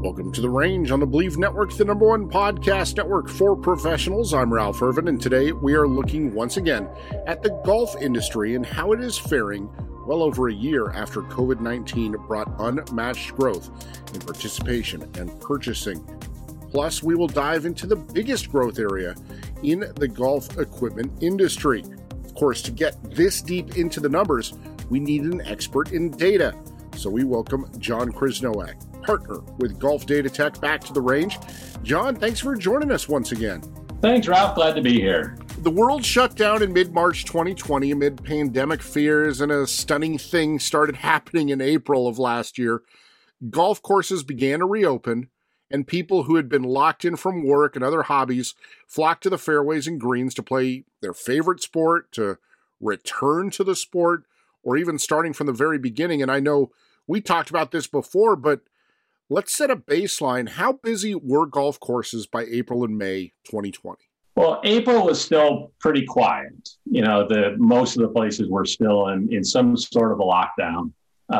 Welcome to The Range on the Believe Network, the number one podcast network for professionals. I'm Ralph Irvin, and today we are looking once again at the golf industry and how it is faring well over a year after COVID-19 brought unmatched growth in participation and purchasing. Plus, we will dive into the biggest growth area in the golf equipment industry. Of course, to get this deep into the numbers, we need an expert in data. So we welcome John Krasnoak, partner with Golf Data Tech, back to The Range. John, thanks for joining us once again. Thanks, Ralph. Glad to be here. The world shut down in mid-March 2020 amid pandemic fears, and a stunning thing started happening in April of last year. Golf courses began to reopen, and people who had been locked in from work and other hobbies flocked to the fairways and greens to play their favorite sport, to return to the sport, or even starting from the very beginning. And I know we talked about this before, but let's set a baseline. How busy were golf courses by April and May 2020? Well, April was still pretty quiet. Most of the places were still in some sort of a lockdown.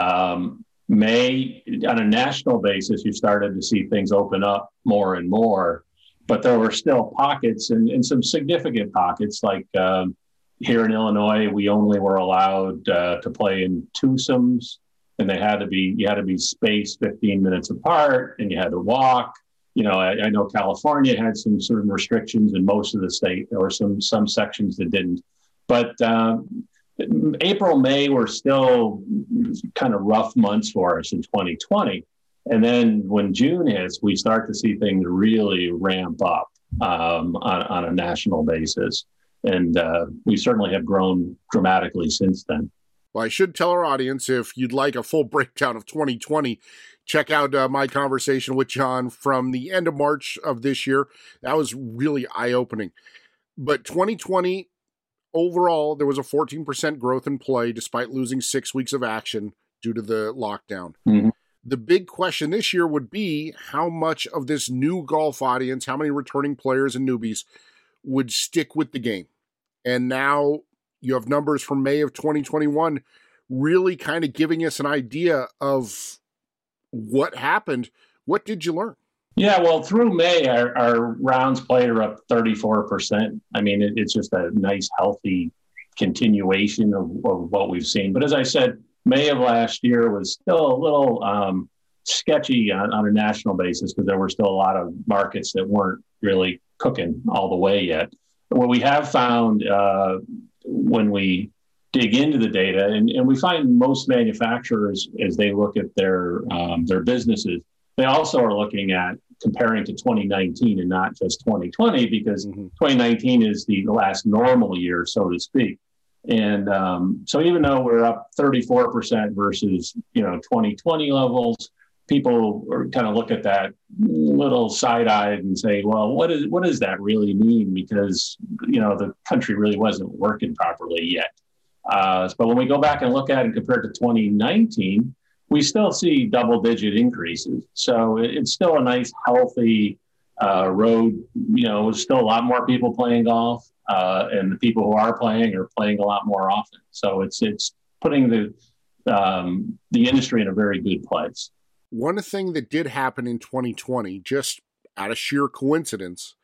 May, on a national basis, you started to see things open up more and more, but there were still pockets and some significant pockets. Like here in Illinois, we only were allowed to play in twosomes, and you had to be spaced 15 minutes apart, and you had to walk. I know California had some certain restrictions in most of the state. There were some sections that didn't. But April, May were still kind of rough months for us in 2020. And then when June hits, we start to see things really ramp up on a national basis. And we certainly have grown dramatically since then. Well, I should tell our audience, if you'd like a full breakdown of 2020, check out my conversation with John from the end of March of this year. That was really eye-opening. But 2020, overall, there was a 14% growth in play despite losing 6 weeks of action due to the lockdown. Mm-hmm. The big question this year would be how much of this new golf audience, how many returning players and newbies would stick with the game. And now you have numbers from May of 2021 really kind of giving us an idea of what happened. What did you learn? Yeah, well, through May, our rounds played are up 34%. I mean, it's just a nice, healthy continuation of what we've seen. But as I said, May of last year was still a little sketchy on a national basis because there were still a lot of markets that weren't really cooking all the way yet. What we have found when we dig into the data, and we find most manufacturers, as they look at their businesses, they also are looking at comparing to 2019 and not just 2020, because 2019 is the last normal year, so to speak. And so even though we're up 34% versus 2020 levels, people are kind of look at that little side-eyed and say, well, what does that really mean? Because the country really wasn't working properly yet. But when we go back and look at it compared to 2019, we still see double-digit increases. So it's still a nice, healthy road. There's still a lot more people playing golf, and the people who are playing a lot more often. So it's putting the industry in a very good place. One thing that did happen in 2020, just out of sheer coincidence,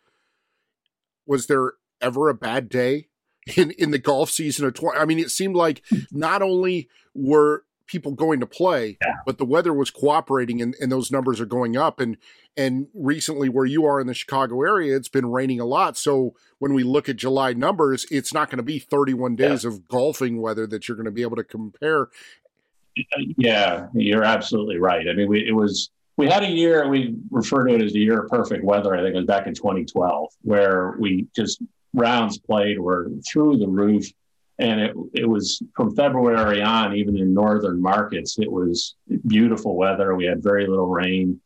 was there ever a bad day in the golf season of 20? I mean, it seemed like not only were people going to play, but the weather was cooperating, and those numbers are going up. And recently, where you are in the Chicago area, it's been raining a lot. So when we look at July numbers, it's not going to be 31 days of golfing weather that you're going to be able to compare. Yeah, you're absolutely right. I mean, we had a year, we refer to it as the year of perfect weather. I think it was back in 2012, where we just rounds played were through the roof. And it was from February on, even in northern markets, it was beautiful weather. We had very little rain.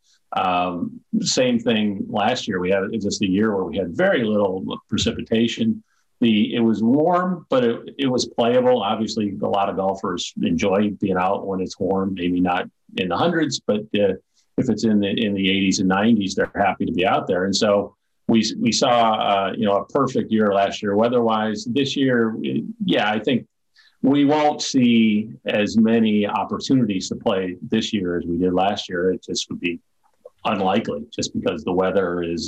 Same thing last year. We had just a year where we had very little precipitation. It was warm, but it was playable. Obviously, a lot of golfers enjoy being out when it's warm, maybe not in the hundreds, but if it's in the 80s and 90s, they're happy to be out there. And so we saw a perfect year last year weather-wise. This year, I think we won't see as many opportunities to play this year as we did last year. It just would be unlikely, just because the weather is,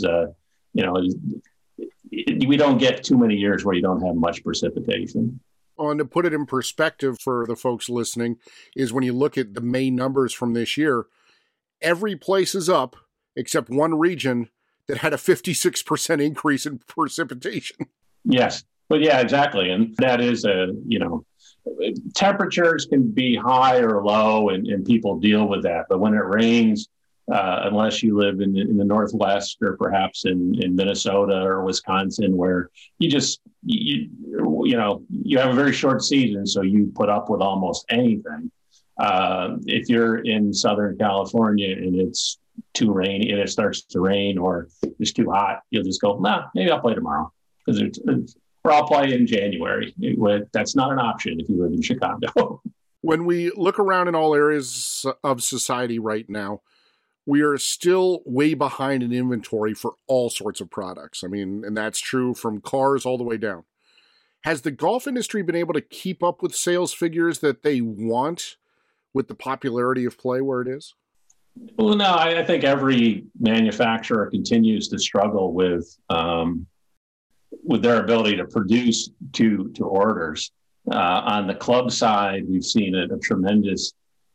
we don't get too many years where you don't have much precipitation. And to put it in perspective for the folks listening, is when you look at the May numbers from this year, every place is up except one region that had a 56% increase in precipitation. Yes, but yeah, exactly. And that is temperatures can be high or low, and people deal with that. But when it rains, unless you live in the Northwest or perhaps in Minnesota or Wisconsin, where you have a very short season, so you put up with almost anything. If you're in Southern California and it's too rainy and it starts to rain or it's too hot, you'll just go, maybe I'll play tomorrow, because or I'll play in January. That's not an option if you live in Chicago. When we look around in all areas of society right now, we are still way behind in inventory for all sorts of products. I mean, and that's true from cars all the way down. Has the golf industry been able to keep up with sales figures that they want with the popularity of play where it is? Well, no, I think every manufacturer continues to struggle with their ability to produce to orders. On the club side, we've seen a tremendous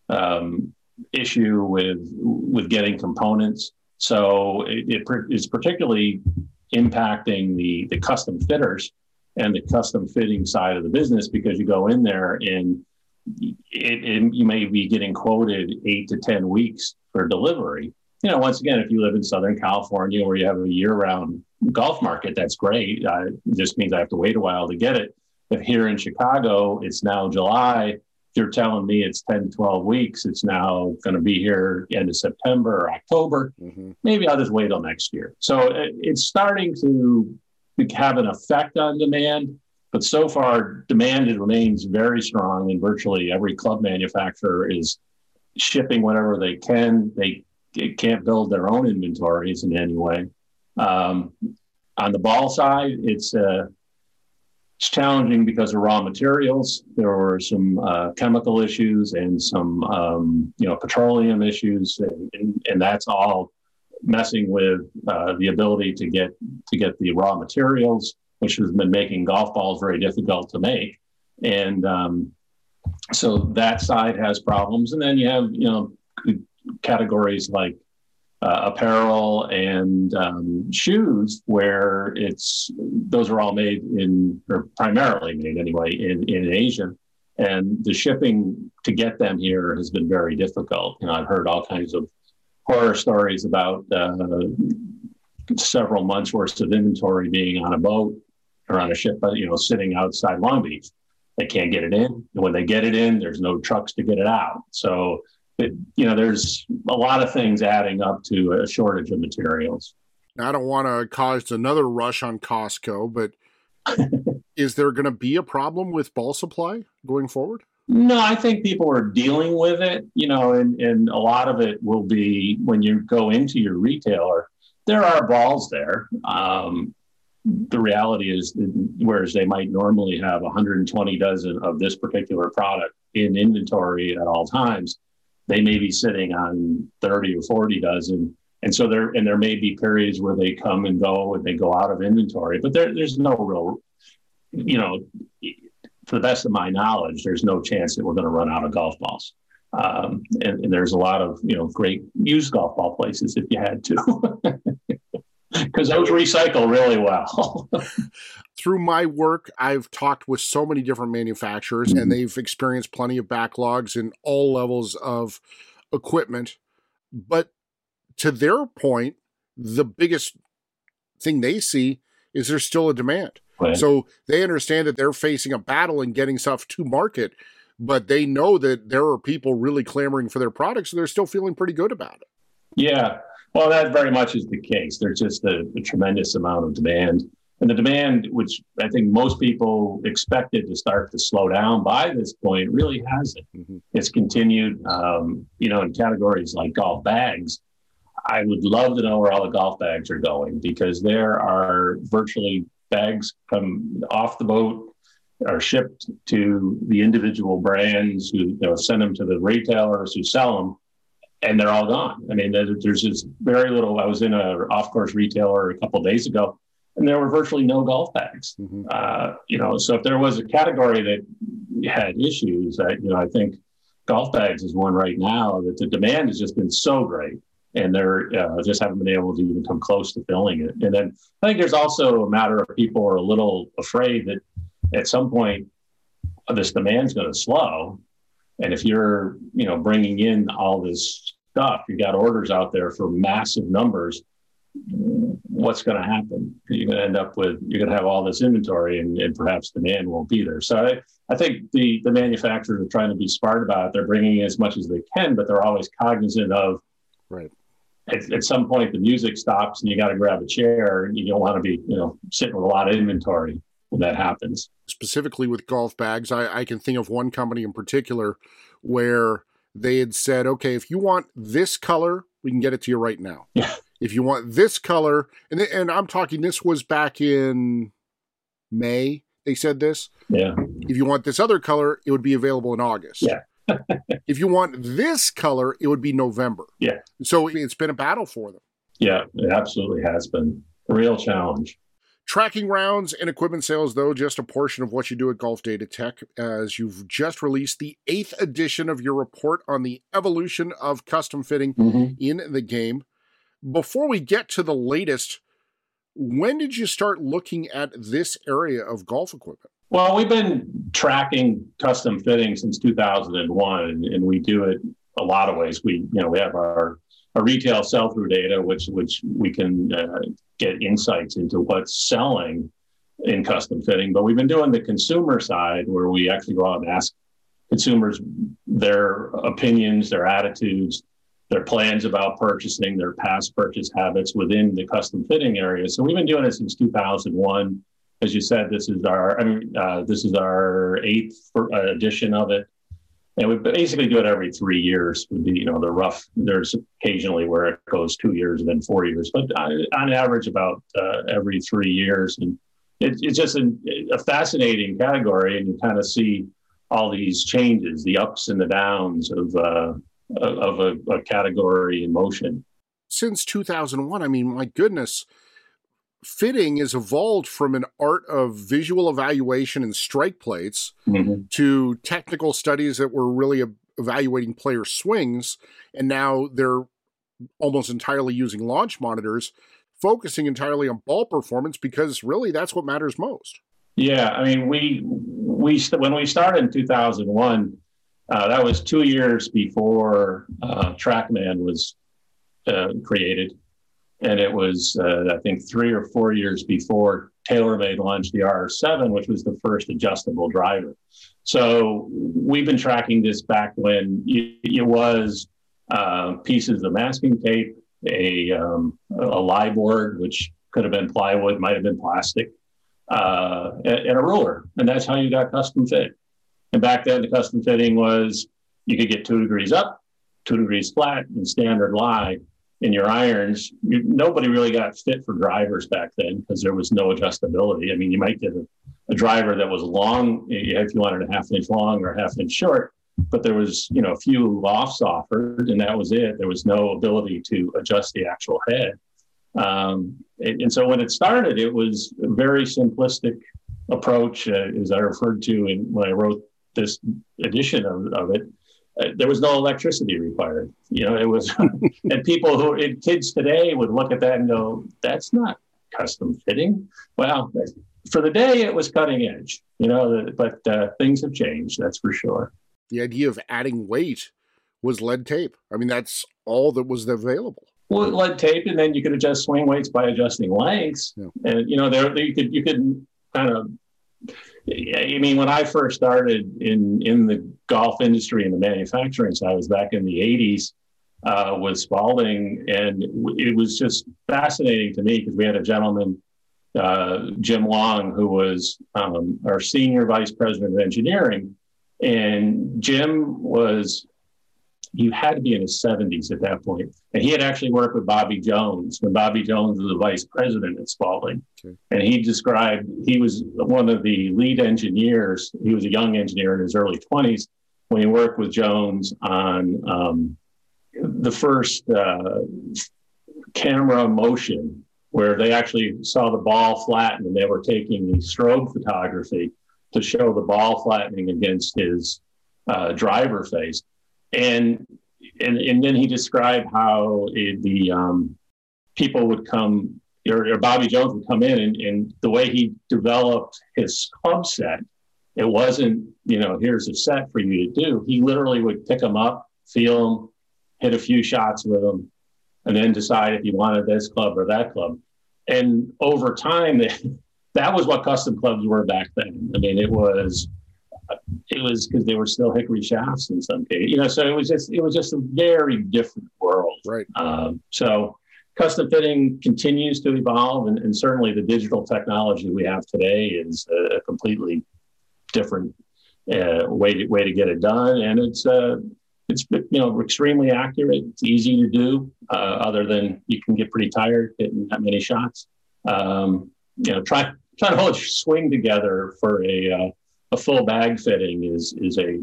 issue with getting components. So it is particularly impacting the custom fitters and the custom fitting side of the business, because you go in there and you may be getting quoted 8 to 10 weeks for delivery. Once again, if you live in Southern California where you have a year-round golf market, that's great. It just means I have to wait a while to get it. If here in Chicago, it's now July, if you're telling me it's 10, 12 weeks, it's now going to be here end of September or October, maybe I'll just wait till next year. So it's starting to have an effect on demand. But so far, demand remains very strong, and virtually every club manufacturer is shipping whatever they can. They can't build their own inventories in any way. On the ball side, it's challenging because of raw materials. There were some chemical issues and some petroleum issues, and that's all messing with the ability to get the raw materials, which has been making golf balls very difficult to make. And so that side has problems. And then you have, categories like apparel and shoes, where those are all made or primarily made anyway, in Asia. And the shipping to get them here has been very difficult. I've heard all kinds of horror stories about several months worth of inventory being on a boat or on a ship, sitting outside Long Beach. They can't get it in. And when they get it in, there's no trucks to get it out. So, there's a lot of things adding up to a shortage of materials. Now, I don't want to cause another rush on Costco, but is there going to be a problem with ball supply going forward? No, I think people are dealing with it, and a lot of it will be when you go into your retailer, there are balls there. The reality is, whereas they might normally have 120 dozen of this particular product in inventory at all times, they may be sitting on 30 or 40 dozen. And so there may be periods where they come and go and they go out of inventory, but there's no real, to the best of my knowledge, there's no chance that we're going to run out of golf balls. And there's a lot of, great used golf ball places if you had to. Because those recycle really well. Through my work, I've talked with so many different manufacturers, and they've experienced plenty of backlogs in all levels of equipment. But to their point, the biggest thing they see is there's still a demand. Right. So they understand that they're facing a battle in getting stuff to market, but they know that there are people really clamoring for their products, so they're still feeling pretty good about it. Yeah. Well, that very much is the case. There's just a tremendous amount of demand. And the demand, which I think most people expected to start to slow down by this point, really hasn't. Mm-hmm. It's continued, in categories like golf bags. I would love to know where all the golf bags are going, because there are virtually bags come off the boat, are shipped to the individual brands who send them to the retailers who sell them. and they're all gone. I mean, there's just very little. I was in an off-course retailer a couple of days ago, and there were virtually no golf bags. So if there was a category that had issues, I think golf bags is one right now that the demand has just been so great, and they're just haven't been able to even come close to filling it. And then I think there's also a matter of people are a little afraid that at some point this demand's going to slow. And if you're, bringing in all this stuff, you got orders out there for massive numbers, what's going to happen? You're going to end up with, you're going to have all this inventory and perhaps demand won't be there. So I think the manufacturers are trying to be smart about it. They're bringing in as much as they can, but they're always cognizant of, right. At some point, the music stops and you got to grab a chair, and you don't want to be, sitting with a lot of inventory when that happens. Specifically with golf bags, I can think of one company in particular where they had said, okay, if you want this color, we can get it to you right now. Yeah. If you want this color, and I'm talking, this was back in May, they said this. Yeah. If you want this other color, it would be available in August. Yeah. If you want this color, it would be November. Yeah. So it's been a battle for them. Yeah, it absolutely has been a real challenge. Tracking rounds and equipment sales, though, just a portion of what you do at Golf Data Tech, as you've just released the 8th edition of your report on the evolution of custom fitting in the game. Before we get to the latest, when did you start looking at this area of golf equipment? Well, we've been tracking custom fitting since 2001, and we do it a lot of ways. We have our retail sell-through data, which we can get insights into what's selling in custom fitting. But we've been doing the consumer side, where we actually go out and ask consumers their opinions, their attitudes, their plans about purchasing, their past purchase habits within the custom fitting area. So we've been doing it since 2001. As you said, this is our 8th edition of it. And we basically do it every 3 years. Would be, there's occasionally where it goes 2 years and then 4 years, but on average about every 3 years. And it's just a fascinating category, and you kind of see all these changes, the ups and the downs of a category in motion. Since 2001, I mean, my goodness, fitting has evolved from an art of visual evaluation and strike plates to technical studies that were really evaluating player swings. And now they're almost entirely using launch monitors, focusing entirely on ball performance, because really that's what matters most. Yeah. I mean, when we started in 2001, that was 2 years before TrackMan was created. And it was, I think, 3 or 4 years before TaylorMade launched the RR7, which was the first adjustable driver. So we've been tracking this back when it was pieces of masking tape, a lie board, which could have been plywood, might have been plastic, and a ruler. And that's how you got custom fit. And back then, the custom fitting was you could get 2 degrees up, 2 degrees flat, and standard lie. In your irons, nobody really got fit for drivers back then because there was no adjustability. I mean, you might get a driver that was long if you wanted a half-inch long or half-inch short, but there was, a few lofts offered, and that was it. There was no ability to adjust the actual head. And so when it started, it was a very simplistic approach, as I referred to when I wrote this edition of it. There was no electricity required. It was, and kids today would look at that and go, that's not custom fitting. Well, for the day, it was cutting edge, but things have changed, that's for sure. The idea of adding weight was lead tape. I mean, that's all that was available. Well, lead tape, and then you could adjust swing weights by adjusting lengths. Yeah. And, you could kind of, I mean, when I first started in the golf industry and the manufacturing side, I was back in the 80s with Spalding, and it was just fascinating to me because we had a gentleman, Jim Long, who was our senior vice president of engineering, and Jim he had to be in his 70s at that point. And he had actually worked with Bobby Jones when Bobby Jones was the vice president at Spalding. Okay. And he was one of the lead engineers. He was a young engineer in his early 20s when he worked with Jones on the first camera motion where they actually saw the ball flatten, and they were taking the strobe photography to show the ball flattening against his driver face. And then he described how the people would come, or Bobby Jones would come in, and the way he developed his club set, it wasn't, here's a set for you to do. He literally would pick them up, feel them, hit a few shots with them, and then decide if he wanted this club or that club. And over time, that was what custom clubs were back then. I mean, it was because they were still hickory shafts in some cases, so it was just a very different world. Right. So custom fitting continues to evolve, and certainly the digital technology we have today is a completely different way to get it done. And it's extremely accurate. It's easy to do, other than you can get pretty tired hitting that many shots. Trying to hold your swing together for a full bag fitting is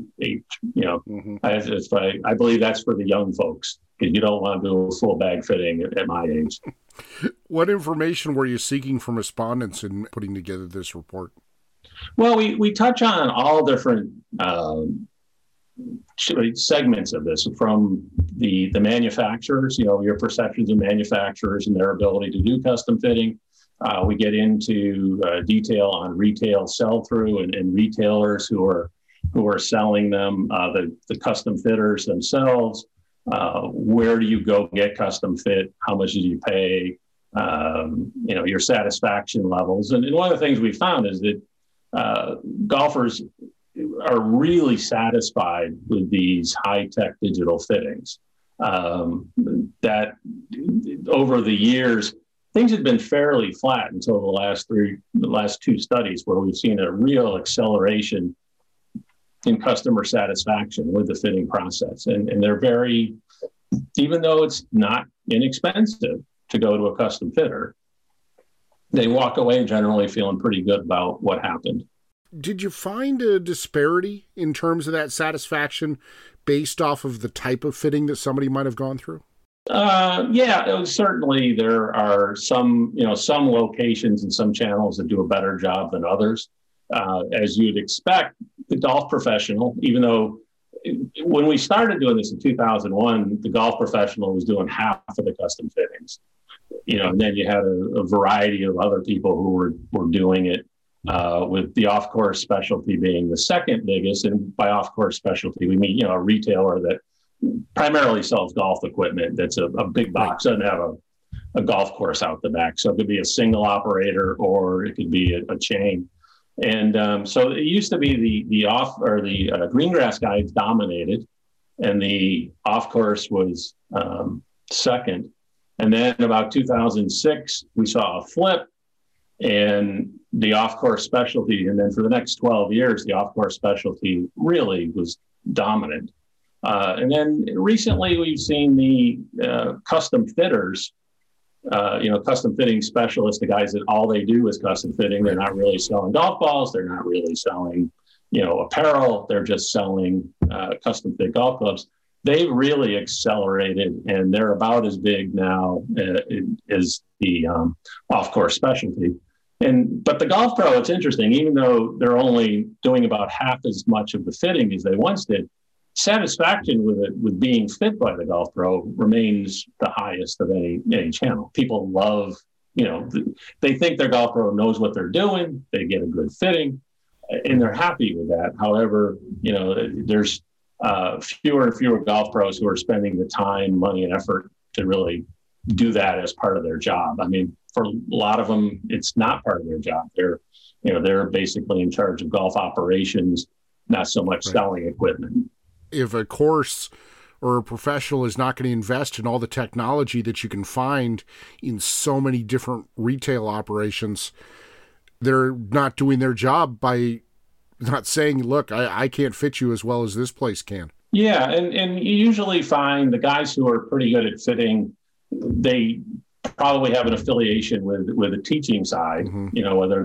I believe that's for the young folks, because you don't want to do a full bag fitting at my age. What information were you seeking from respondents in putting together this report? Well, we touch on all different segments of this, from the manufacturers, your perceptions of manufacturers and their ability to do custom fitting. We get into detail on retail sell-through and retailers who are selling them, the custom fitters themselves. Where do you go get custom fit? How much do you pay? Your satisfaction levels. And one of the things we found is that golfers are really satisfied with these high-tech digital fittings. That over the years, things had been fairly flat until the last two studies, where we've seen a real acceleration in customer satisfaction with the fitting process. And they're very, even though it's not inexpensive to go to a custom fitter, they walk away generally feeling pretty good about what happened. Did you find a disparity in terms of that satisfaction based off of the type of fitting that somebody might have gone through? Certainly there are some locations and some channels that do a better job than others. As you'd expect, the golf professional, even though when we started doing this in 2001, the golf professional was doing half of the custom fittings, and then you had a variety of other people who were doing it, with the off-course specialty being the second biggest. And by off-course specialty, we mean, a retailer that primarily sells golf equipment that's a big box, doesn't have a golf course out the back. So it could be a single operator, or it could be a chain. And so it used to be the green grass guys dominated, and the off course was second. And then about 2006, we saw a flip, and the off course specialty. And then for the next 12 years, the off course specialty really was dominant. And then recently, we've seen the custom fitters. Custom fitting specialists, the guys that all they do is custom fitting. They're not really selling golf balls. They're not really selling, apparel. They're just selling custom fit golf clubs. They've really accelerated, and they're about as big now as the off-course specialty. But the golf pro, it's interesting, even though they're only doing about half as much of the fitting as they once did, satisfaction with being fit by the golf pro remains the highest of any channel. People love, they think their golf pro knows what they're doing. They get a good fitting, and they're happy with that. However, there's fewer and fewer golf pros who are spending the time, money, and effort to really do that as part of their job. I mean, for a lot of them, it's not part of their job. They're basically in charge of golf operations, not so much selling equipment. If a course or a professional is not going to invest in all the technology that you can find in so many different retail operations, they're not doing their job by not saying, look, I can't fit you as well as this place can. Yeah, and you usually find the guys who are pretty good at fitting, they probably have an affiliation with the teaching side, whether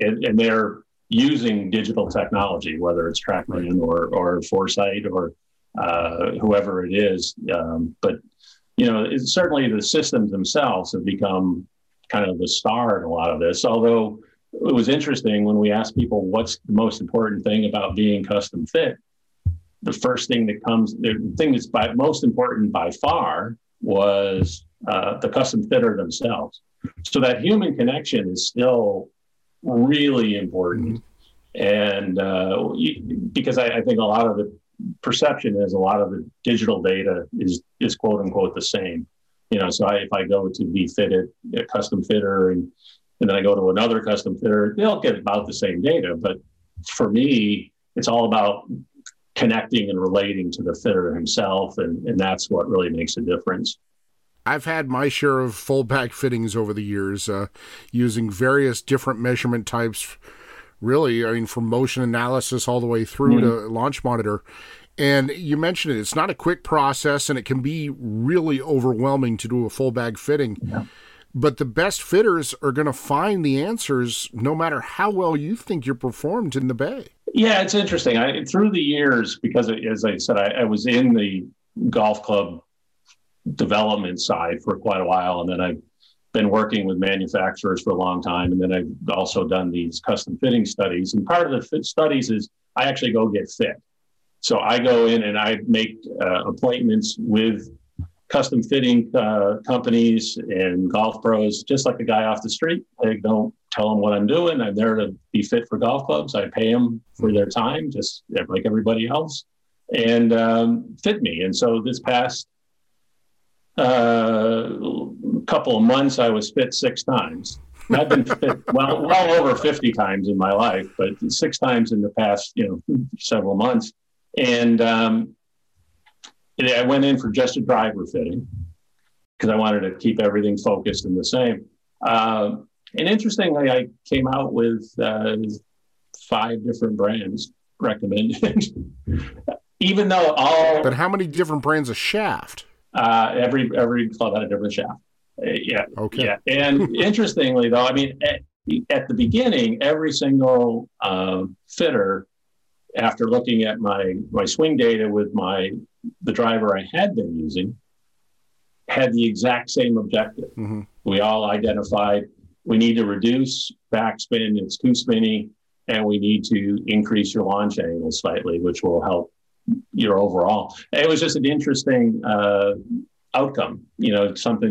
they're using digital technology, whether it's TrackMan or Foresight or whoever it is. But, it's certainly the systems themselves have become kind of the star in a lot of this. Although it was interesting when we asked people what's the most important thing about being custom fit, the first thing that comes, the thing that's most important by far was the custom fitter themselves. So that human connection is still really important. And because I think a lot of the perception is a lot of the digital data is quote unquote the same. So if I go to be fitted, a custom fitter, and then I go to another custom fitter, they'll get about the same data. But for me, it's all about connecting and relating to the fitter himself. And that's what really makes a difference. I've had my share of full bag fittings over the years, using various different measurement types, really, from motion analysis all the way through to launch monitor. And you mentioned it's not a quick process, and it can be really overwhelming to do a full bag fitting. Yeah. But the best fitters are going to find the answers no matter how well you think you're performed in the bay. Yeah, it's interesting. Through the years, because as I said, I was in the golf club development side for quite a while, and then I've been working with manufacturers for a long time, and then I've also done these custom fitting studies. And part of the fit studies is I actually go get fit. So I go in and I make appointments with custom fitting companies and golf pros, just like the guy off the street. I don't tell them what I'm doing. I'm there to be fit for golf clubs. I pay them for their time, just like everybody else, and fit me. And so this past couple of months, I was fit 6 times. I've been fit well over 50 times in my life, but 6 times in the past, several months. And I went in for just a driver fitting because I wanted to keep everything focused and the same. And interestingly, I came out with 5 different brands recommended, even though But how many different brands of shaft? Every club had a different shaft. Yeah. Okay. Yeah. And interestingly, though, at the beginning, every single fitter, after looking at my swing data with the driver I had been using, had the exact same objective. Mm-hmm. We all identified we need to reduce backspin, it's too spinny, and we need to increase your launch angle slightly, which will help your overall. It was just an interesting outcome. Something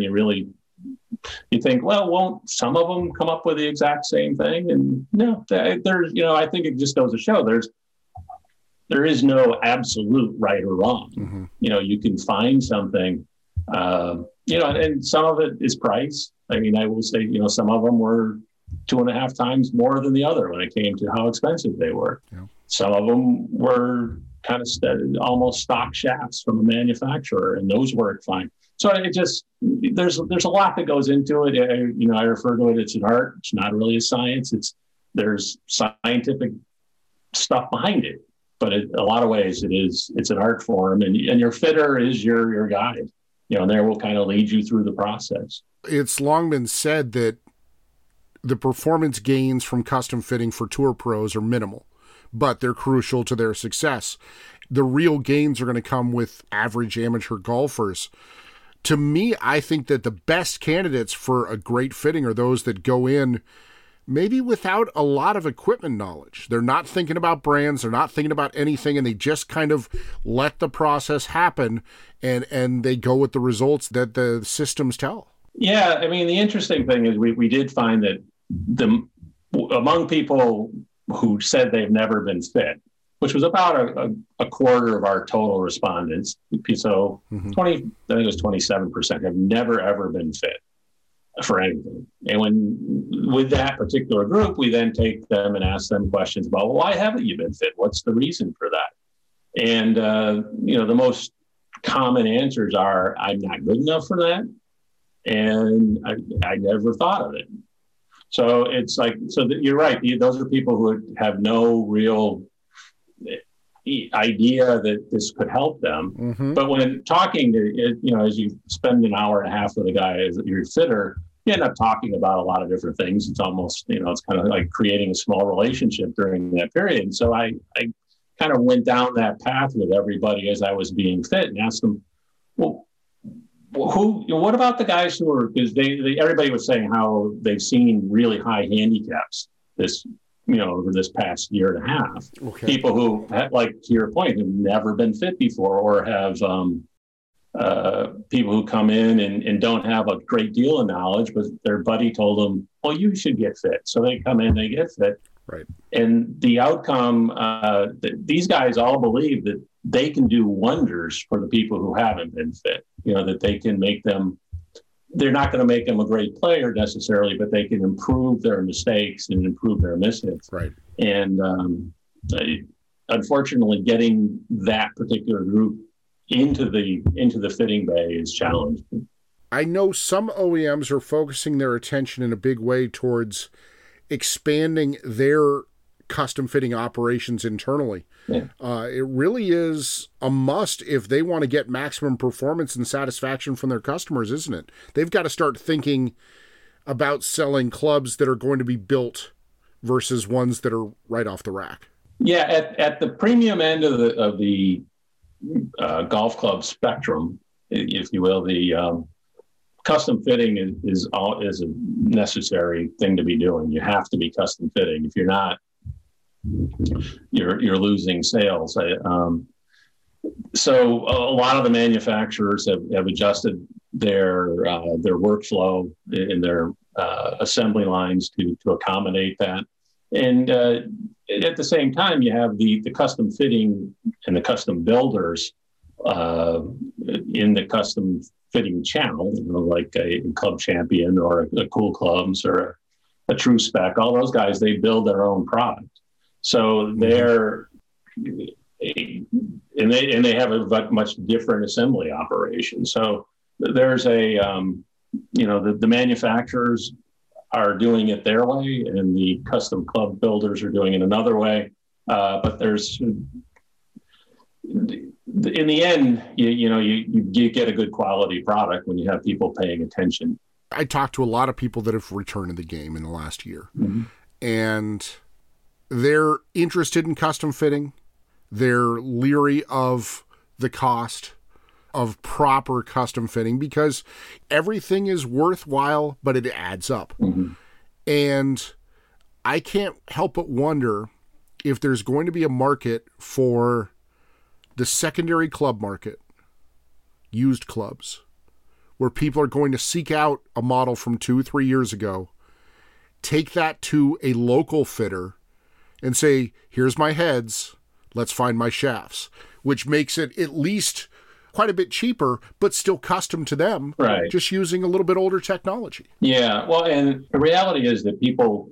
you think, well, won't some of them come up with the exact same thing? And no, there's, I think it just goes to show there is no absolute right or wrong. Mm-hmm. You can find something, and some of it is price. I will say, some of them were 2.5 times more than the other when it came to how expensive they were. Yeah. Some of them were kind of almost stock shafts from a manufacturer, and those work fine. So there's a lot that goes into it. I refer to it, it's an art. It's not really a science. There's scientific stuff behind it, but a lot of ways it's an art form, and your fitter is your guide. And there will kind of lead you through the process. It's long been said that the performance gains from custom fitting for tour pros are minimal, but they're crucial to their success. The real gains are going to come with average amateur golfers. To me, I think that the best candidates for a great fitting are those that go in maybe without a lot of equipment knowledge. They're not thinking about brands, they're not thinking about anything, and they just kind of let the process happen, and they go with the results that the systems tell. Yeah, the interesting thing is we did find that among people who said they've never been fit, which was about a quarter of our total respondents. So 20, I think it was 27% have never, ever been fit for anything. And with that particular group, we then take them and ask them questions about, well, why haven't you been fit? What's the reason for that? And, the most common answers are, I'm not good enough for that. And I never thought of it. So it's like, you're right. Those are people who have no real idea that this could help them. Mm-hmm. But when talking to, as you spend an hour and a half with a guy as your fitter, you end up talking about a lot of different things. It's almost, it's kind of like creating a small relationship during that period. And so I kind of went down that path with everybody as I was being fit and asked them, well, what about the guys who are, because everybody was saying how they've seen really high handicaps over this past year and a half. Okay. People who, like to your point, have never been fit before, or have people who come in and don't have a great deal of knowledge, but their buddy told them, well, you should get fit. So they come in, they get fit. Right. And the outcome, these guys all believe that they can do wonders for the people who haven't been fit, that they can make them, they're not going to make them a great player necessarily, but they can improve their mistakes and improve their mistakes. Right. And unfortunately, getting that particular group into the fitting bay is challenging. I know some OEMs are focusing their attention in a big way towards expanding their custom fitting operations internally. Yeah. It really is a must if they want to get maximum performance and satisfaction from their customers, isn't it? They've got to start thinking about selling clubs that are going to be built versus ones that are right off the rack. Yeah, at the premium end of the golf club spectrum, if you will, the custom fitting is a necessary thing to be doing. You have to be custom fitting. If you're not, you're losing sales. So a lot of the manufacturers have adjusted their workflow in their assembly lines to accommodate that. And at the same time, you have the custom fitting and the custom builders in the custom fitting channel, like a Club Champion or a Cool Clubs or a True Spec. All those guys, they build their own product. So they're and they have a much different assembly operation. So there's the manufacturers are doing it their way, and the custom club builders are doing it another way. But there's, in the end, you get a good quality product when you have people paying attention. I talked to a lot of people that have returned to the game in the last year, and they're interested in custom fitting. They're leery of the cost of proper custom fitting because everything is worthwhile, but it adds up. And I can't help but wonder if there's going to be a market for the secondary club market, used clubs, where people are going to seek out a model from 2-3 years ago, take that to a local fitter and say, here's my heads, let's find my shafts, which makes it at least quite a bit cheaper, but still custom to them, right? Just using a little bit older technology. Yeah, well, and the reality is that people,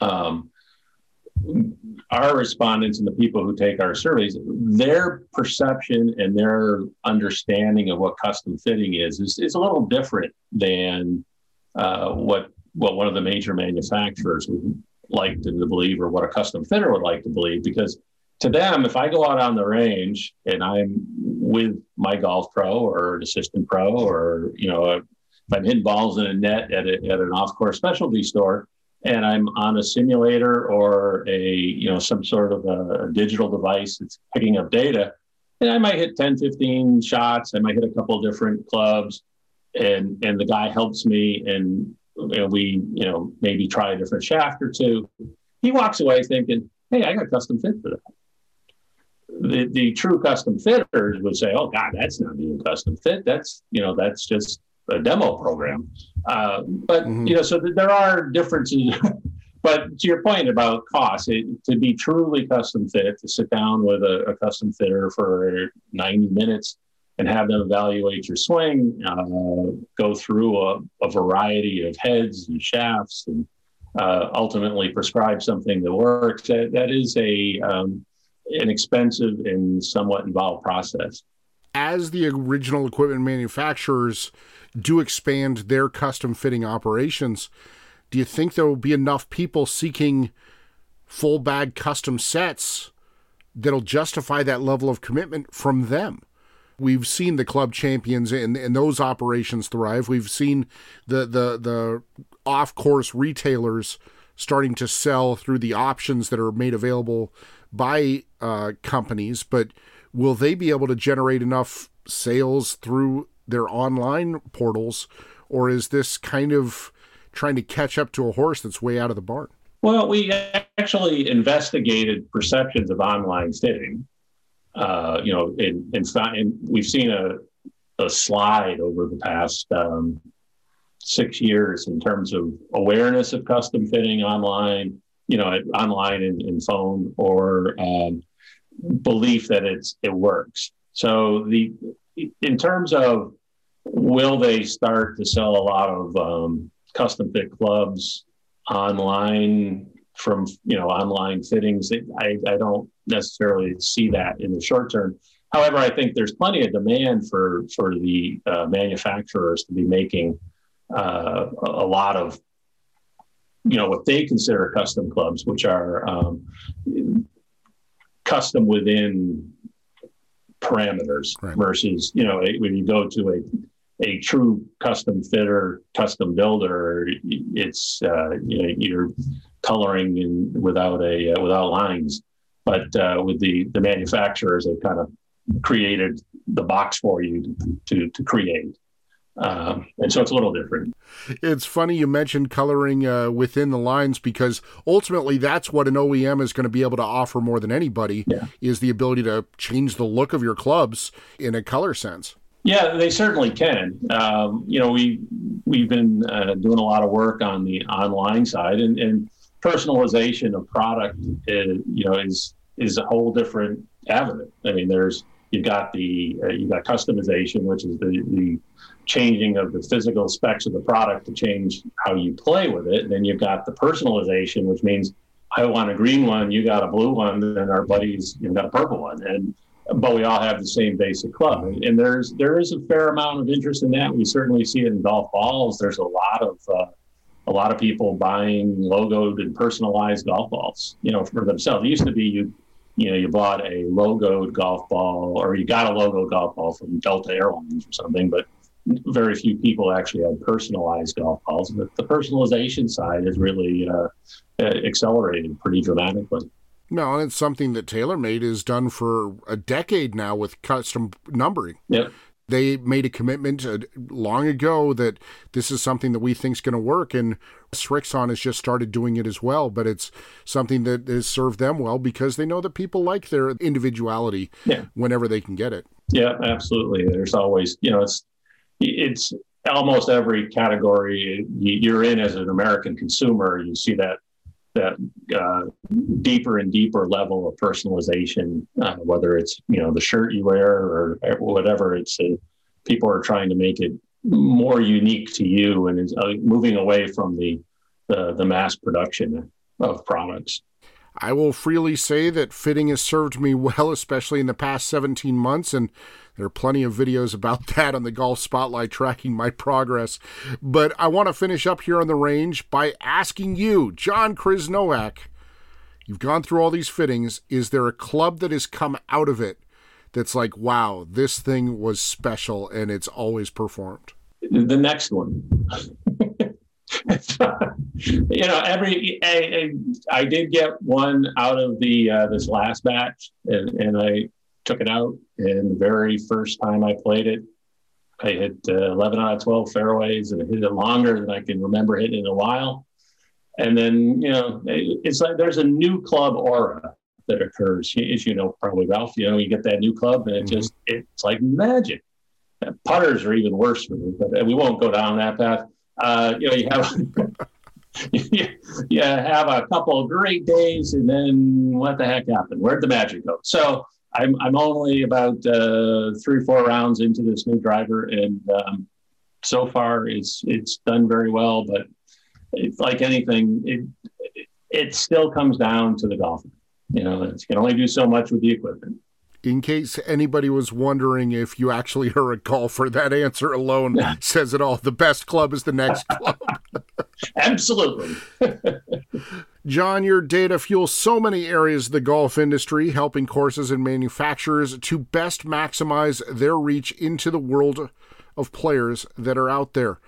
our respondents and the people who take our surveys, their perception and their understanding of what custom fitting is a little different than what one of the major manufacturers would like to believe, or what a custom fitter would like to believe, because to them, if I go out on the range and I'm with my golf pro or an assistant pro, or if I'm hitting balls in a net at an off-course specialty store, and I'm on a simulator or some sort of a digital device that's picking up data, and I might hit 10, 15 shots. I might hit a couple of different clubs, and the guy helps me, and we maybe try a different shaft or two. He walks away thinking, hey, I got a custom fit for that. The true custom fitters would say, oh God, that's not being custom fit. That's just a demo program. But so there are differences. But to your point about cost, to be truly custom fit, to sit down with a custom fitter for 90 minutes and have them evaluate your swing, go through a variety of heads and shafts, and ultimately prescribe something that works, that is an expensive and somewhat involved process. As the original equipment manufacturers do expand their custom fitting operations, do you think there will be enough people seeking full bag custom sets that'll justify that level of commitment from them? We've seen the Club Champions and those operations thrive. We've seen the off-course retailers starting to sell through the options that are made available by companies, but will they be able to generate enough sales through their online portals, or is this kind of trying to catch up to a horse that's way out of the barn? Well, we actually investigated perceptions of online fitting, and we've seen a slide over the past 6 years in terms of awareness of custom fitting online, online in phone, or belief that it works. So in terms of will they start to sell a lot of custom fit clubs online from online fittings, I don't necessarily see that in the short term. However, I think there's plenty of demand for the manufacturers to be making a lot of what they consider custom clubs, which are custom within parameters, right, versus when you go to a true custom fitter, custom builder, it's you're coloring without lines. But with the manufacturers, they've kind of created the box for you to create. And so it's a little different. It's funny you mentioned coloring within the lines, because ultimately that's what an OEM is going to be able to offer more than anybody, is the ability to change the look of your clubs in a color sense. Yeah, they certainly can. We've been doing a lot of work on the online side, and personalization of product is a whole different avenue. I mean, you've got customization, which is the changing of the physical specs of the product to change how you play with it. And then you've got the personalization, which means I want a green one, you got a blue one, and our buddies, you've got a purple one. But we all have the same basic club. And there is a fair amount of interest in that. We certainly see it in golf balls. There's a lot of people buying logoed and personalized golf balls, for themselves. It used to be you bought a logoed golf ball, or you got a logoed golf ball from Delta Airlines or something, but very few people actually had personalized golf balls. But the personalization side has really accelerated pretty dramatically. No, and it's something that TaylorMade has done for a decade now with custom numbering. Yep. They made a commitment long ago that this is something that we think is going to work, and Srixon has just started doing it as well, but it's something that has served them well because they know that people like their individuality whenever they can get it. Yeah, absolutely. There's always, it's almost every category you're in as an American consumer, you see that deeper and deeper level of personalization, whether it's the shirt you wear or whatever. It's people are trying to make it more unique to you, and it's moving away from the mass production of products. I will freely say that fitting has served me well, especially in the past 17 months, and there are plenty of videos about that on the Golf Spotlight tracking my progress. But I want to finish up here on the range by asking you, John Krznowak, you've gone through all these fittings. Is there a club that has come out of it that's like, wow, this thing was special and it's always performed? The next one. I did get one out of this last batch, and I took it out, and the very first time I played it, I hit 11 out of 12 fairways, and I hit it longer than I can remember hitting in a while. And then, it's like there's a new club aura that occurs, as probably, Ralph. You get that new club, and it's like magic. Putters are even worse for me, but we won't go down that path. You have a couple of great days, and then what the heck happened? Where'd the magic go? So I'm only about 3-4 rounds into this new driver, and so far it's done very well. But it's like anything, it still comes down to the golfer. It can only do so much with the equipment. In case anybody was wondering if you actually are a golfer, that answer alone says it all. The best club is the next club. Absolutely. John, your data fuels so many areas of the golf industry, helping courses and manufacturers to best maximize their reach into the world of players that are out there.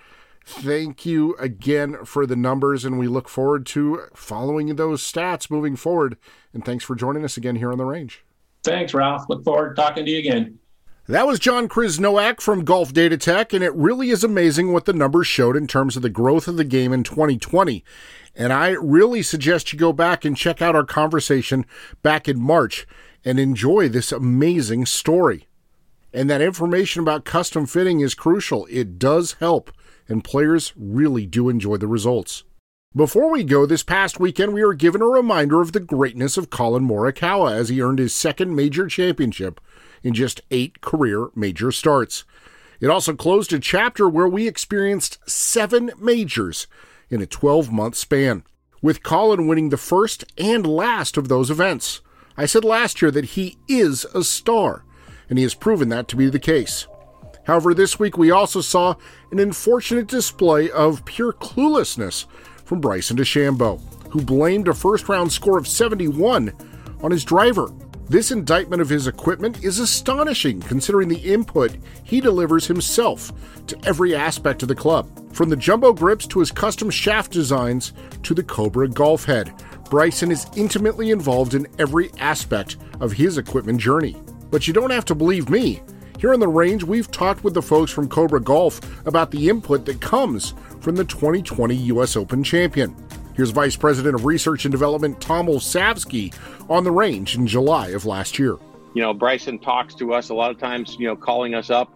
Thank you again for the numbers, and we look forward to following those stats moving forward. And thanks for joining us again here on The Range. Thanks, Ralph. Look forward to talking to you again. That was John Krznowak from Golf Data Tech, and it really is amazing what the numbers showed in terms of the growth of the game in 2020. And I really suggest you go back and check out our conversation back in March and enjoy this amazing story. And that information about custom fitting is crucial. It does help, and players really do enjoy the results. Before we go, this past weekend we were given a reminder of the greatness of Collin Morikawa as he earned his second major championship in just 8 career major starts. It also closed a chapter where we experienced 7 majors in a 12-month span, with Collin winning the first and last of those events. I said last year that he is a star, and he has proven that to be the case. However, this week we also saw an unfortunate display of pure cluelessness from Bryson DeChambeau, who blamed a first-round score of 71 on his driver. This indictment of his equipment is astonishing considering the input he delivers himself to every aspect of the club. From the jumbo grips to his custom shaft designs to the Cobra golf head, Bryson is intimately involved in every aspect of his equipment journey. But you don't have to believe me. Here on The Range, we've talked with the folks from Cobra Golf about the input that comes from the 2020 U.S. Open champion. Here's Vice President of Research and Development Tom Olszewski on The Range in July of last year. Bryson talks to us a lot of times, calling us up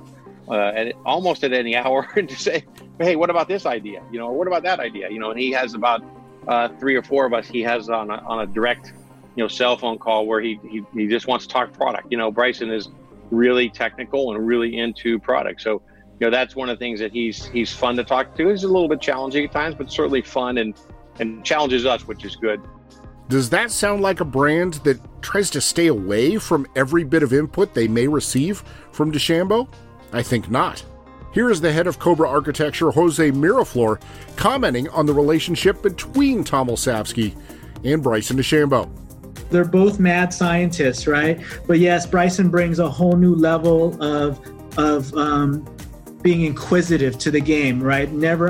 almost at any hour and to say, hey, what about this idea? Or what about that idea? And he has about 3 or 4 of us he has on a direct, cell phone call where he just wants to talk product. Bryson is really technical and really into product. So, that's one of the things that he's fun to talk to. He's a little bit challenging at times, but certainly fun and challenges us, which is good. Does that sound like a brand that tries to stay away from every bit of input they may receive from DeChambeau? I think not. Here is the head of Cobra Architecture, Jose Miraflor, commenting on the relationship between Tom Olszewski and Bryson DeChambeau. They're both mad scientists, right? But yes, Bryson brings a whole new level of being inquisitive to the game, right? Never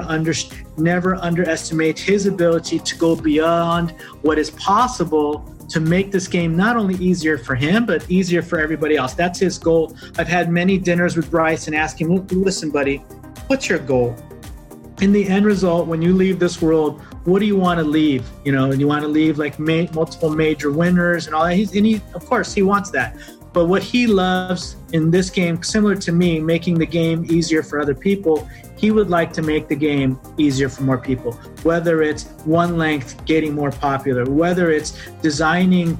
underestimate his ability to go beyond what is possible to make this game not only easier for him, but easier for everybody else. That's his goal. I've had many dinners with Bryce and ask him, listen, buddy, what's your goal? In the end result, when you leave this world, what do you want to leave? And you want to leave like multiple major winners and all that. Of course, he wants that. But what he loves in this game, similar to me, making the game easier for other people, he would like to make the game easier for more people. Whether it's one length getting more popular, whether it's designing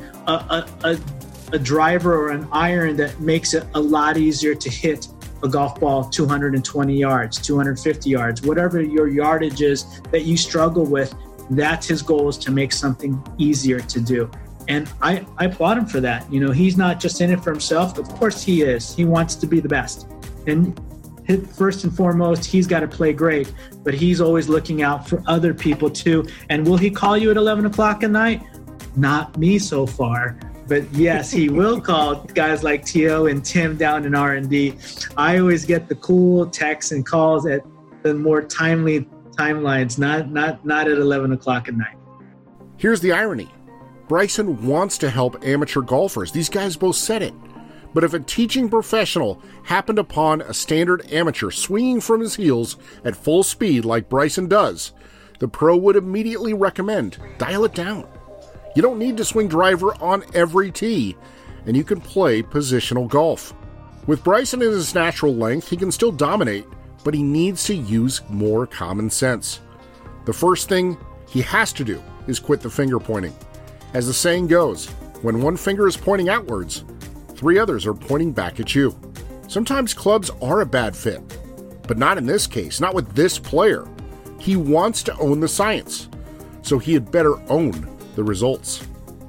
a driver or an iron that makes it a lot easier to hit a golf ball 220 yards, 250 yards, whatever your yardage is that you struggle with, that's his goal, is to make something easier to do. And I applaud him for that. He's not just in it for himself. Of course he is. He wants to be the best. And first and foremost, he's got to play great, but he's always looking out for other people too. And will he call you at 11 o'clock at night? Not me so far. But yes, he will call guys like Tio and Tim down in R&D. I always get the cool texts and calls at the more timely timelines, not at 11 o'clock at night. Here's the irony. Bryson wants to help amateur golfers. These guys both said it. But if a teaching professional happened upon a standard amateur swinging from his heels at full speed like Bryson does, the pro would immediately recommend, dial it down. You don't need to swing driver on every tee, and you can play positional golf. With Bryson at his natural length, he can still dominate, but he needs to use more common sense. The first thing he has to do is quit the finger pointing. As the saying goes, when one finger is pointing outwards, 3 others are pointing back at you. Sometimes clubs are a bad fit, but not in this case, not with this player. He wants to own the science, so he had better own the results.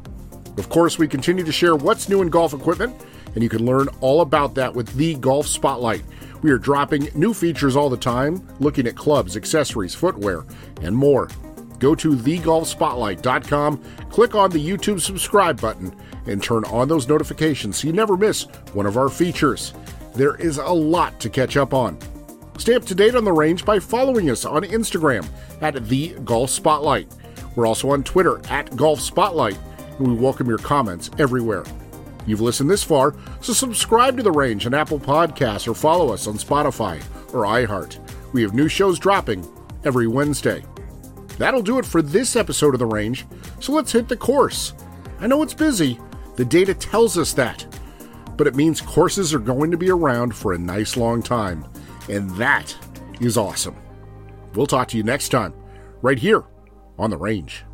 Of course, we continue to share what's new in golf equipment, and you can learn all about that with The Golf Spotlight. We are dropping new features all the time, looking at clubs, accessories, footwear, and more. Go to thegolfspotlight.com, click on the YouTube subscribe button, and turn on those notifications so you never miss one of our features. There is a lot to catch up on. Stay up to date on the range by following us on Instagram at The Golf Spotlight. We're also on Twitter at Golf Spotlight, and we welcome your comments everywhere. You've listened this far, so subscribe to The Range on Apple Podcasts or follow us on Spotify or iHeart. We have new shows dropping every Wednesday. That'll do it for this episode of The Range, so let's hit the course. I know it's busy, the data tells us that, but it means courses are going to be around for a nice long time, and that is awesome. We'll talk to you next time, right here on The Range.